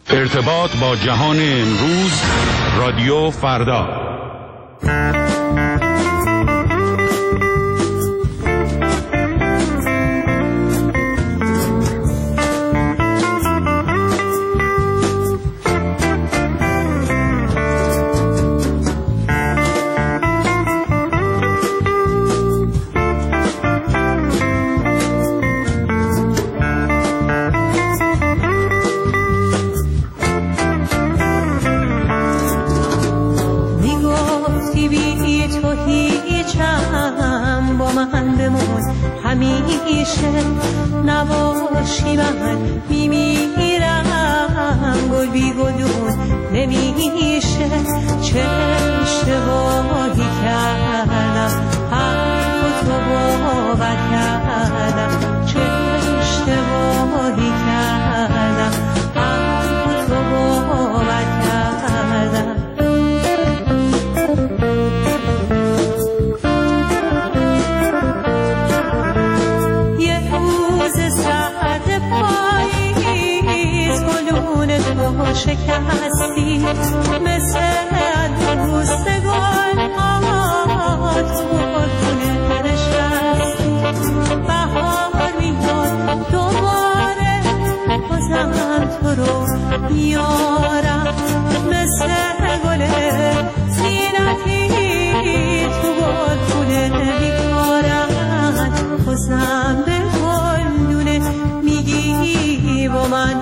ارتباط با جهان امروز، رادیو فردا. نباشی من میمیرم، گل بی گلون نمیشه. چه اشتباهی کردم، حرف تو باور کردم. چه اشتباهی کردم، حرف تو باور کردم. شکستی مثل روزگار تو خونه نشستی. بهار میاد دوباره، بازم تو رو میارم مثل گل زینتی تو خونه میکارم. بازم به گلدونه میگی با من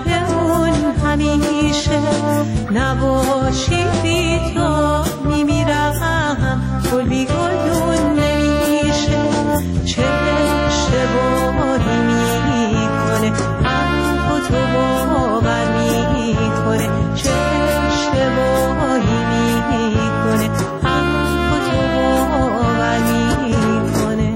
همیشه نباشی بی تو میمیرم، گل بی گلدون نمیشه. چه اشتباهی میکنه، حرف تو باور میکنه. چه اشتباهی میکنه، حرف تو باور میکنه.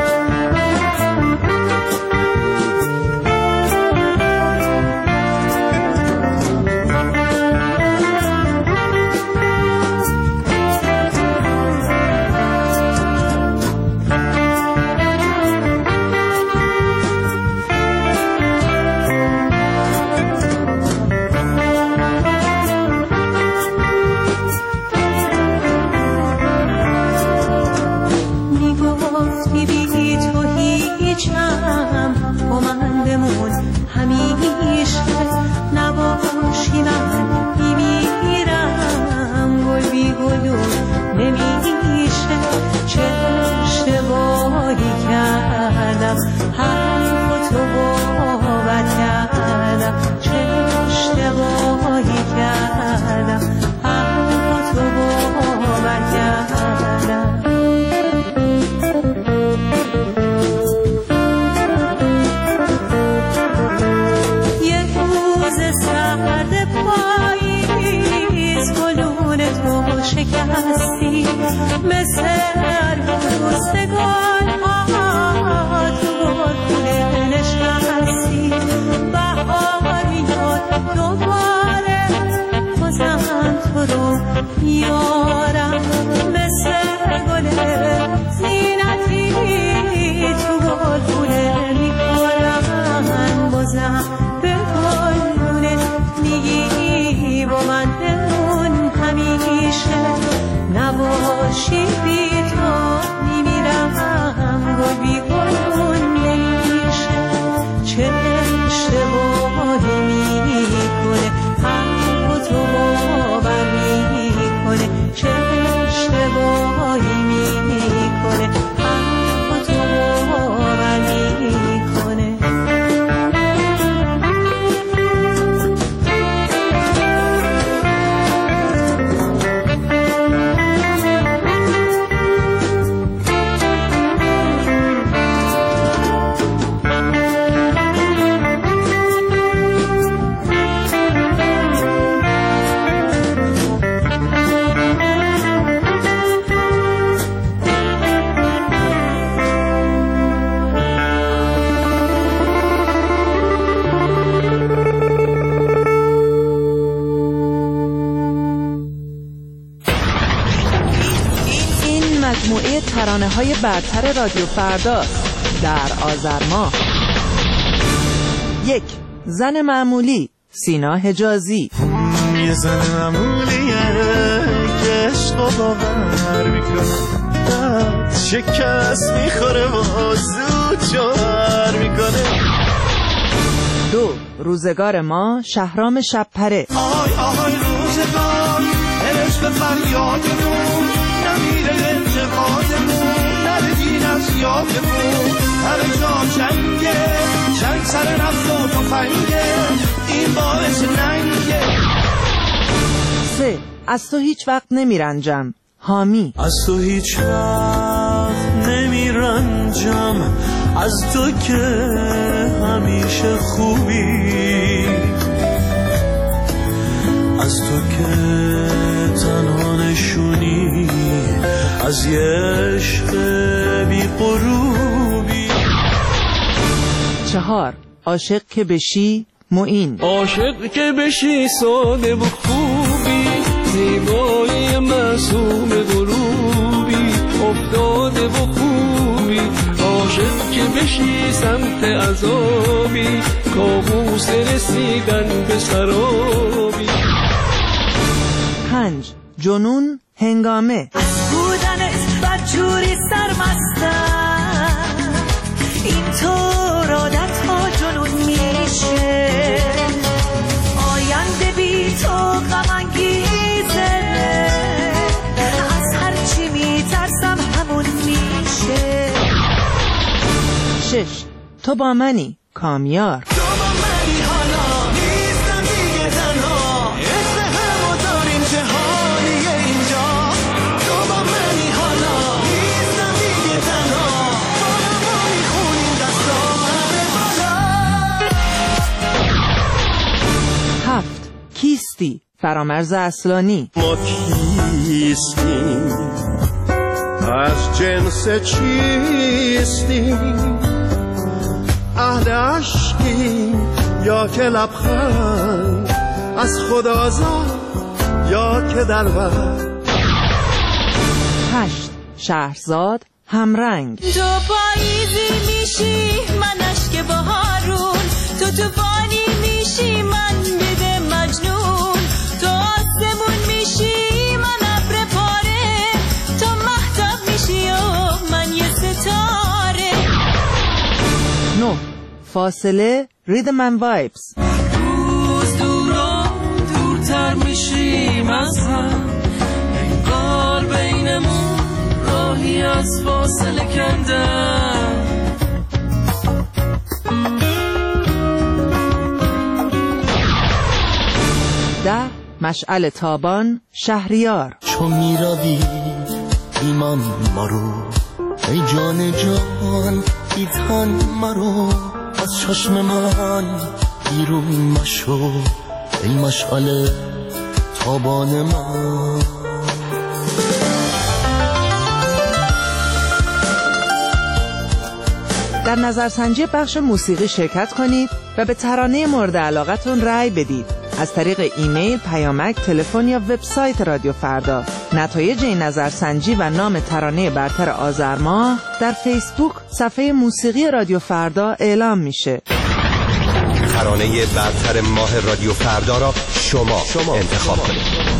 با من بمون همیشه، نباشی من میمیرم، گل بی گلون نمیشه. چه اشتباهی کردم، حرف تو باور کردم. چه اشتباهی کردم، حرف تو باور کردم. شکستی مثل روزگار تو خونه نشستی. بهار میاد دوباره، بازم تو رو میارم مثل گل زینتی تو خونه میکارم. بازم به گلدونه میگی با من بمون همیشه، نباشی بی تو میمیرم، گل بی گلدون نمیشه. چه اشتباهی میکنه، حرف تو باور میکنه. چه اشتباهی میکنه، حرف تو باور میکنه. مجموعه ترانه‌های برتر رادیو فردا در آذر ماه. 1. زن معمولی سینا حجازی. یه زن معمولیه که عشق باور میکنه، شکست میخوره و زود جوهر میکنه. 2 روزگار ما شهرام شبپره. آهای آهای روزگار عشق فریادمون، نمیره انتقادمون، نره دین از یادمون، هر جا جنگه، جنگ سر نفت و تفنگه، این باعث ننگه. 3 از تو هیچ وقت نمیرنجم. حامی. از تو هیچ وقت نمیرنجم، از تو که همیشه خوبی، از تو که تنها نشونی از یه عشق بی غروبی. 4 عاشق که بشی معین. عاشق که بشی ساده و خوبی، زیبایی معصوم غروبی، افتاده و خوبی. عاشق که بشی سمت عذابی، کابوس رسیدن به سرابی. 5 جنون هنگامه. از بودنت بدجوری سرمستم، اینطور عادت ها جنون میشه، آینده بی تو غم انگیزه، از هر چی میترسم همون میشه. 6 تو با منی کامیار. تو با منی حالا نیستم دیگه تنها، عشق همو داریم چه حالیه اینجا. تو با منی حالا نیستم دیگه تنها، با ما میخونیم دستا همه بالا. 7 کیستی فرامرز اصلانی. ما کیستیم، از جنس چیستیم، اهل عشقیم یا که لبخند، از خدا زاد یا که در بر. 8 شهرزاد همرنگ. تو پاییزی میشی من اشک بهارون، تو طوفانی میشی من بده مجنون، تو آسمون میشی من ابر پاره، تو مهتاب میشی و من یه ستاره. 9 فاصله ریدم اند وایبز. روز دورتر میشیم از هم، انگار بینمون راهی از فاصله کندم. 10 مشعل تابان شهریار. چون میروی ایمان مرو، ای جان جان ای تن مرو، از چشم من بیرون مشو، ای مشعل تابان من. در نظرسنجی بخش موسیقی شرکت کنید و به ترانه مورد علاقتون رأی بدید از طریق ایمیل، پیامک، تلفن یا وبسایت رادیو فردا. نتایج این نظرسنجی و نام ترانه برتر آذر ماه در فیسبوک صفحه موسیقی رادیو فردا اعلام میشه. ترانه برتر ماه رادیو فردا را شما انتخاب کنید.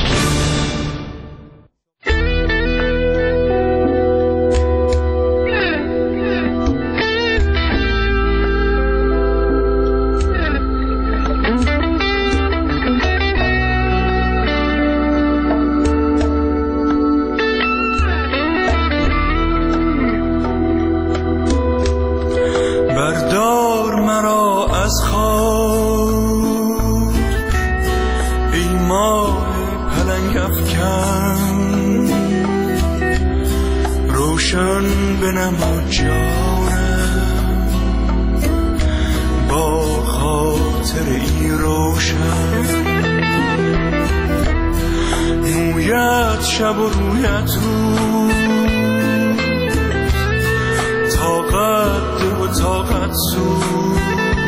بردار مرا از خاک، ای ماه پلنگ افکن، روشن بنما جانم با خاطر این روشن، مویت شب و رویت رو، طاقت و طاقت سود،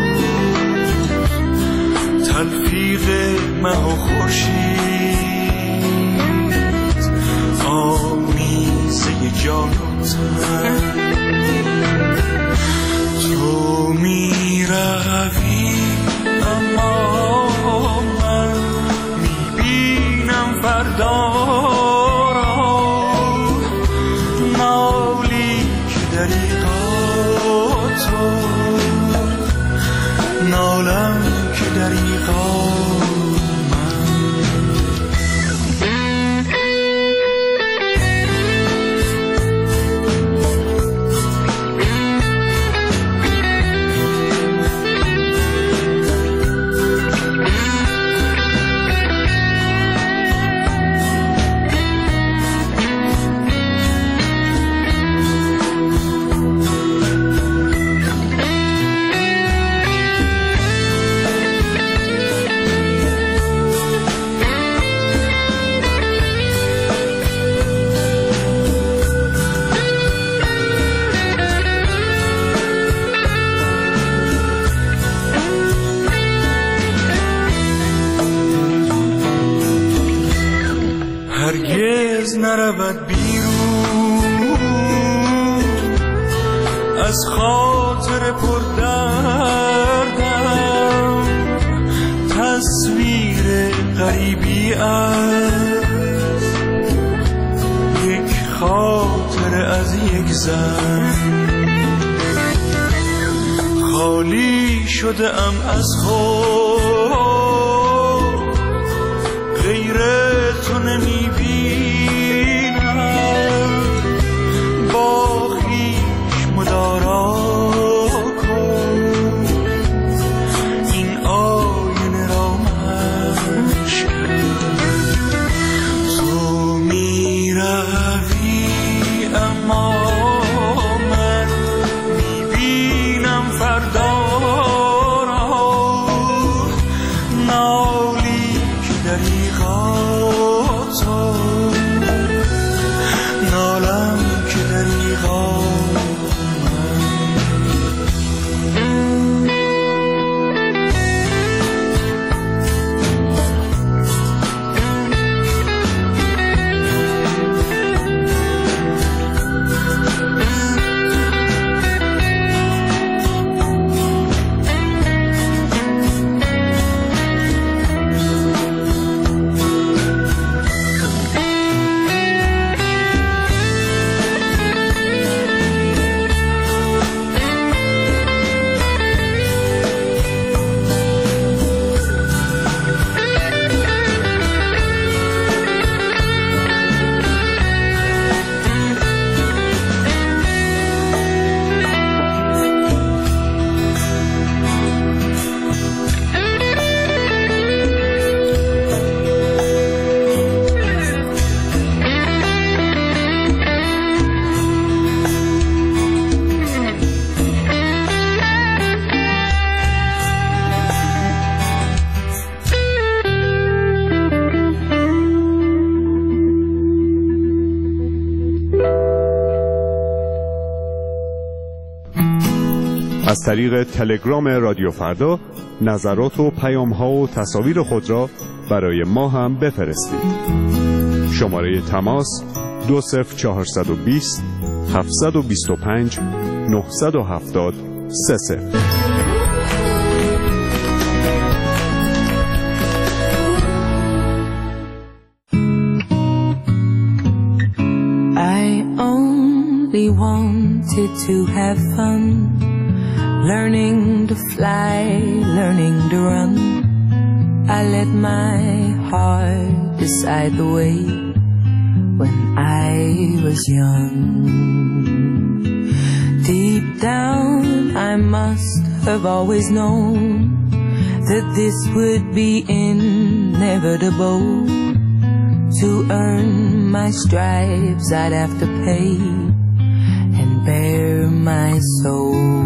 تلفیق مه و خورشید، آمیزه جان و تن. تو می روی اما دریغا هرگز نرود بیرون از خاطر پردردم تصویر غریبی است یک خاطر از یک زن خالی شده ام از خود غیر تو نمیبینم با خویش مدارا کن این آینه را مشکن تو میروی اما من میبینم فردا را نالی که دریغا نالم که دریغا از طریق تلگرام رادیو فردا نظرات و پیام‌ها و تصاویر خود را برای ما هم بفرستید. شماره تماس 20420 725 970 30. I only wanted to have fun, learning to fly, learning to run. I let my heart decide the way when I was young. Deep down I must have always known that this would be inevitable. To earn my stripes I'd have to pay and bare my soul.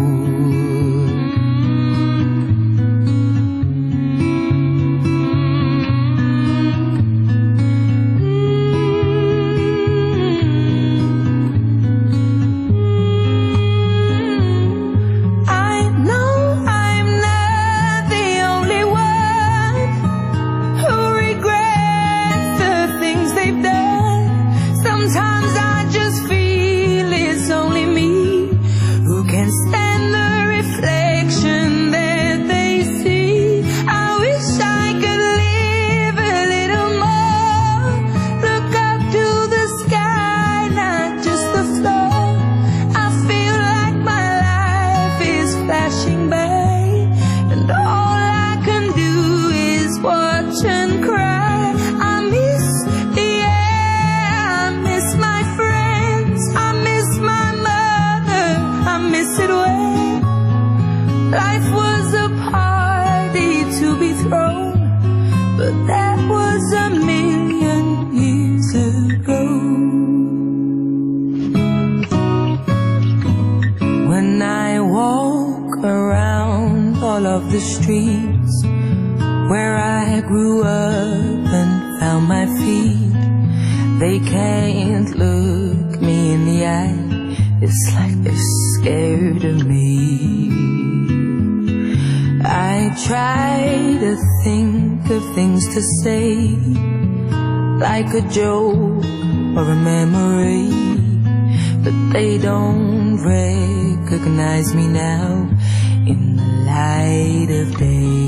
Sometimes I just feel it's only me who can stand I grew up and found my feet. They can't look me in the eye. It's like they're scared of me. I try to think of things to say, like a joke or a memory, but they don't recognize me now in the light of day.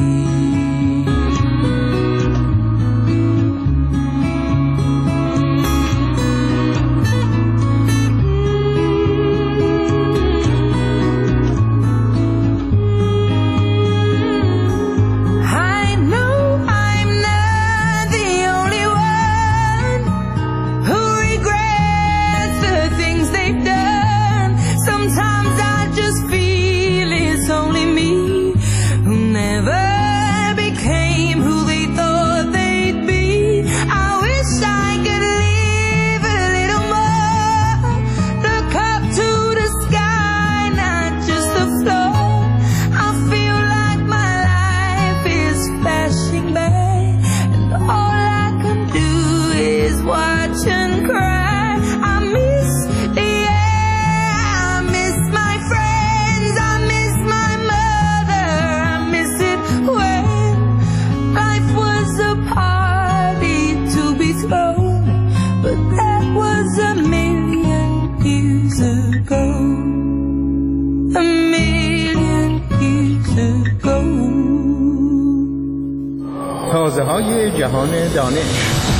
تازه‌های جهان دانش.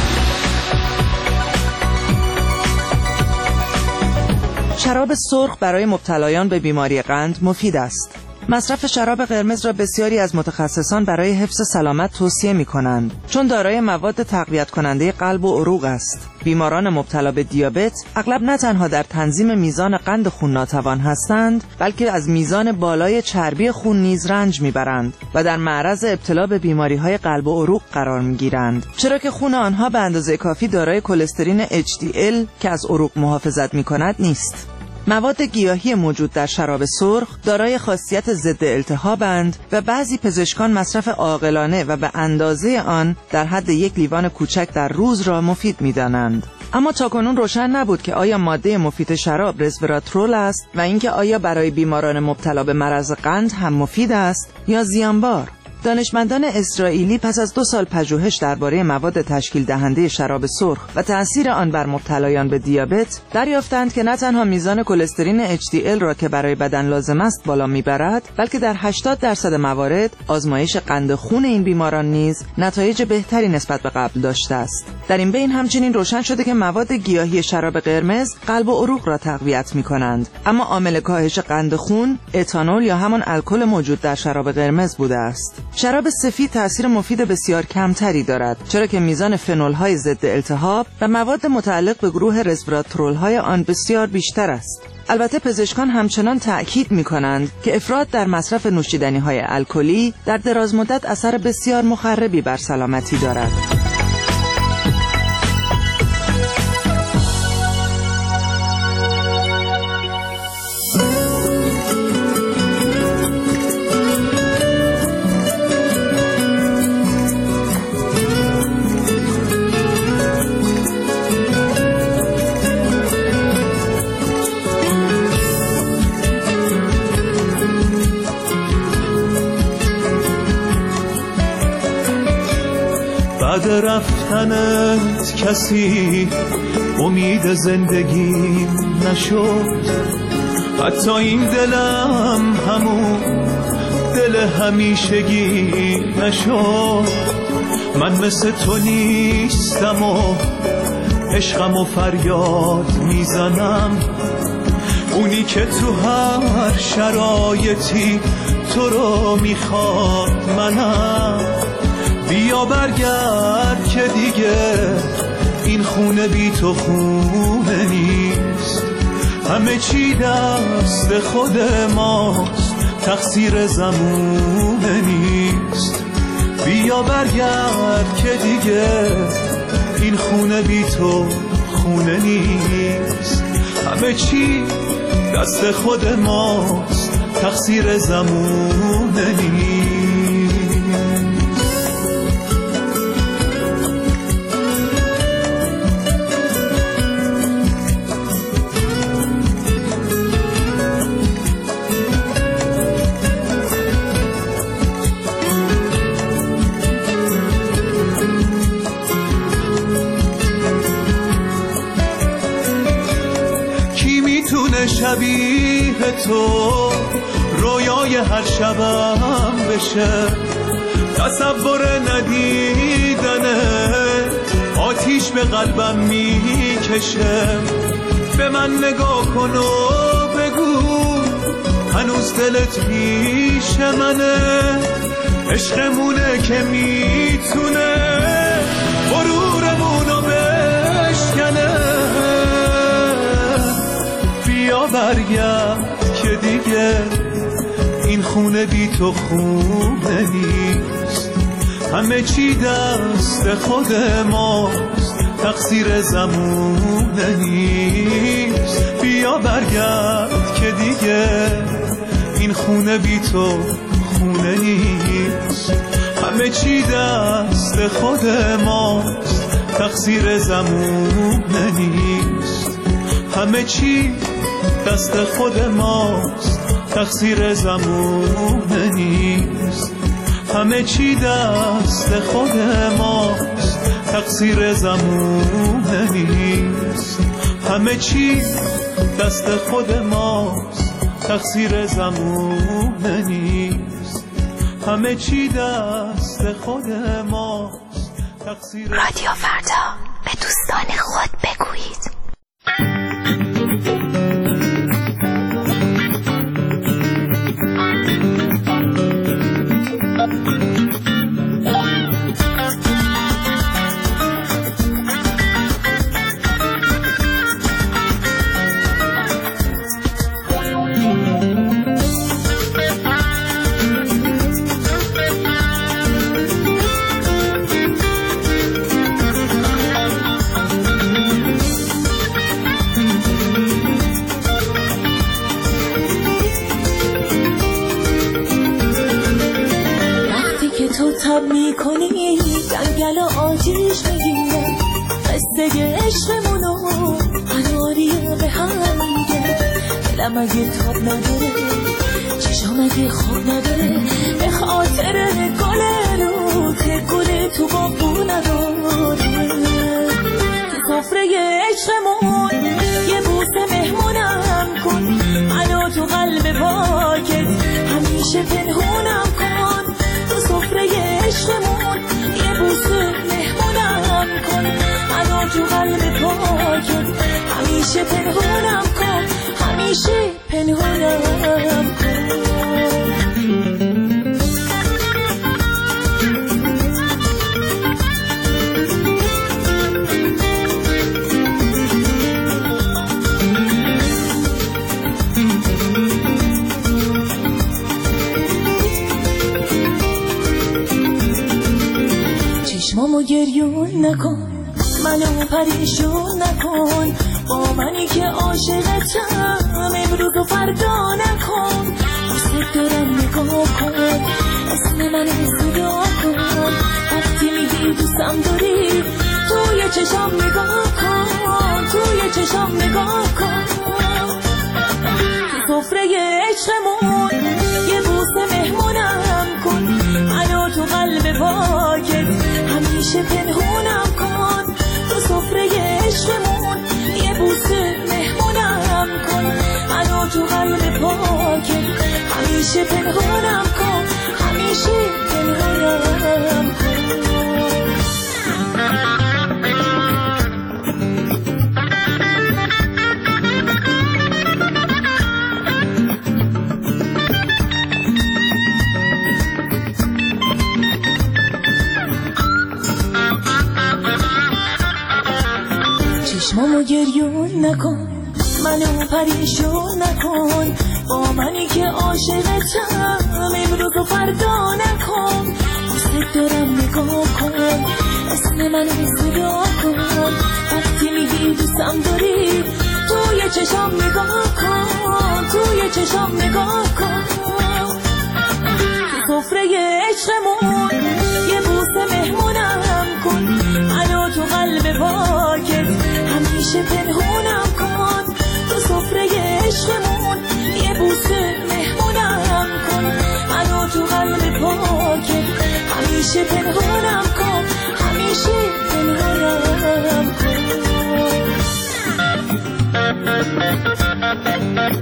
شراب سرخ برای مبتلایان به بیماری قند مفید است. مصرف شراب قرمز را بسیاری از متخصصان برای حفظ سلامت توصیه می‌کنند، چون دارای مواد تقویت کننده قلب و عروق است. بیماران مبتلا به دیابت اغلب نه تنها در تنظیم میزان قند خون ناتوان هستند، بلکه از میزان بالای چربی خون نیز رنج میبرند و در معرض ابتلا به بیماری‌های قلب و عروق قرار میگیرند، چرا که خون آنها به اندازه کافی دارای کلسترین HDL که از عروق محافظت میکند نیست. مواد گیاهی موجود در شراب سرخ دارای خاصیت ضد التهابند و بعضی پزشکان مصرف عاقلانه و به اندازه آن در حد یک لیوان کوچک در روز را مفید می‌دانند. اما تاکنون روشن نبود که آیا ماده مفید شراب رزوراترول است و اینکه آیا برای بیماران مبتلا به مرض قند هم مفید است یا زیانبار. دانشمندان اسرائیلی پس از 2 سال پژوهش درباره مواد تشکیل دهنده شراب سرخ و تأثیر آن بر مبتلایان به دیابت دریافتند که نه تنها میزان کلسترین HDL را که برای بدن لازم است بالا میبرد، بلکه در 80% موارد آزمایش قند خون این بیماران نیز نتایج بهتری نسبت به قبل داشته است. در این بین همچنین روشن شده که مواد گیاهی شراب قرمز قلب و عروق را تقویت می‌کنند، اما عامل کاهش قند خون اتانول یا همان الکل موجود در شراب قرمز بوده است. شراب سفید تأثیر مفید بسیار کمتری دارد، چرا که میزان فنول‌های ضد التهاب و مواد متعلق به گروه رزوراترول‌های آن بسیار بیشتر است. البته پزشکان همچنان تأکید می‌کنند که افراط در مصرف نوشیدنی‌های الکلی در دراز مدت اثر بسیار مخربی بر سلامتی دارد. بعد رفتنت کسی امید زندگی نشد، حتی این دلم همون دل همیشگی نشد. من مثل تو نیستم و عشقم و فریاد میزنم، اونی که تو هر شرایطی تو رو میخواد منم. بیا برگرد که دیگه این خونه بی تو خونه نیست، همه چی دست خود ماست، تقصیر زمونه نیست. بیا برگرد که دیگه این خونه بی تو خونه نیست، همه چی دست خود ماست، تقصیر زمونه نیست. شبیه تو رویای هر شبم بشه، تصور ندیدنت آتیش به قلبم میکشه. به من نگاه کن و بگو هنوز دلت پیش منه، عشقمونه که میتونه غرورمونو بشکنه. بیا برگرد که دیگه این خونه بی تو خونه نیست، همه چی دست خود ماست، تقصیر زمونه نیست. بیا برگرد که دیگه این خونه بی تو خونه نیست، همه چی دست خود ماست، تقصیر زمونه نیست. همه چی دست خود ماست، تقصیر زمونه نیست. همه چی دست خود ماست، تقصیر زمونه نیست. همه چی دست خود ماست، تقصیر زمونه نیست. همه چی دست خود ماست، تقصیر. رادیو فردا، به دوستان خود بگویید. تب میکنی گلگل و آتیش میگیرم، قصه عشقمونو قناریه به هم میگه. دلم اگه تاب نداره، چشم اگه خواب نداره، به خاطر گل رو که گل تو باغو نداره. سفره عشقمون یه بوسه مهمونم کن، منو تو قلب پاکت همیشه پنهونم کن. تو سفره عشقمون یه بوسه مهمونم کن، منو تو قلب پاکت همیشه پنهونم کن، همیشه پنهونم کن. چشمامو گریون نکن، منو پریشون نکن، با منی که عاشقتم امروز و فردا نکن. دوست دارم نگاه کن، اسم منو صدا کن، وقتی میگی دوستم داری توی چشام نگاه کن، توی چشام نگاه کن. سفره عشقمون یه بوسه مهمونم کن، منو تو قلب پاکت همیشه پنهونم کن. تو سفره عشقمون یه بوسه مهمونم کن، منو تو قلب پاکت همیشه پنهونم کن، همیشه پنهونم کن. چشمامو گریون نکن، منو پریشون نکن، با منی که عاشقتم امروز و فردا نکن. دوست دارم نگاه کن، اسم منو صدا کن، وقتی میگی دوستم داری توی چشام نگاه کن، توی چشام نگاه کن. سفره عشقمون یه بوسه مهمونم کن، منو تو قلب پاکت همیشه پنهونم کن. تو سفره عشقمون یه بوسه مهمونم کن، منو تو قلب پاکت همیشه پنهونم کن، همیشه پنهونم کن.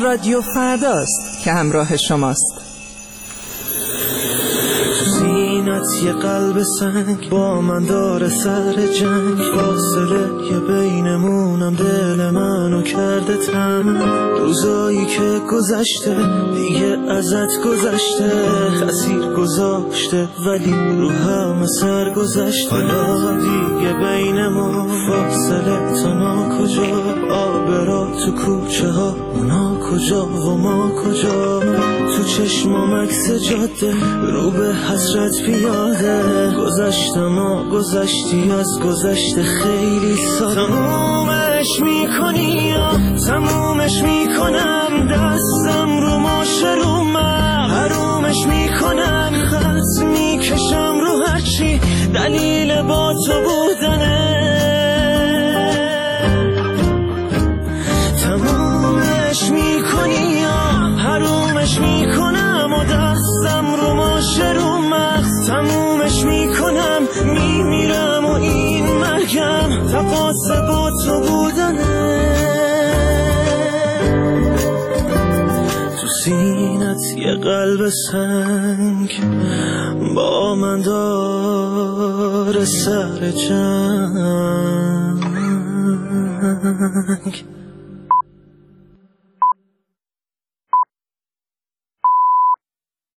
رادیو فرداست که همراه شماست. زینت یه قلب سنگ با من داره سر جنگ، فاصله یه بینمونم دل منو کرده تنگ. روزایی که گذشته دیگه ازت گذشته، خسیر گذاشته ولی رو همه سر گذشته. حالا دیگه بینمون فاصله تا نا کجا، آبرا تو کوچه ها اونا کجا و ما کجا. تو چشمام عکس جاده رو به حسرت پیاده، گذشتم و گذشتی از گذشته خیلی ساده. تمومش میکنی یا تمومش میکنم، دستم رو ماشه رو من حرومش میکنم. خط میکشم رو هرچی دلیل با تو بودنه. تمومش میکنی یا حرومش میکنم و دستم رو ماشه رو مغز. تمومش میکنم میمیرم و این مرگم تقاص با تو بودنه. تو سینت یه قلب سنگ با من داره سر جنگ.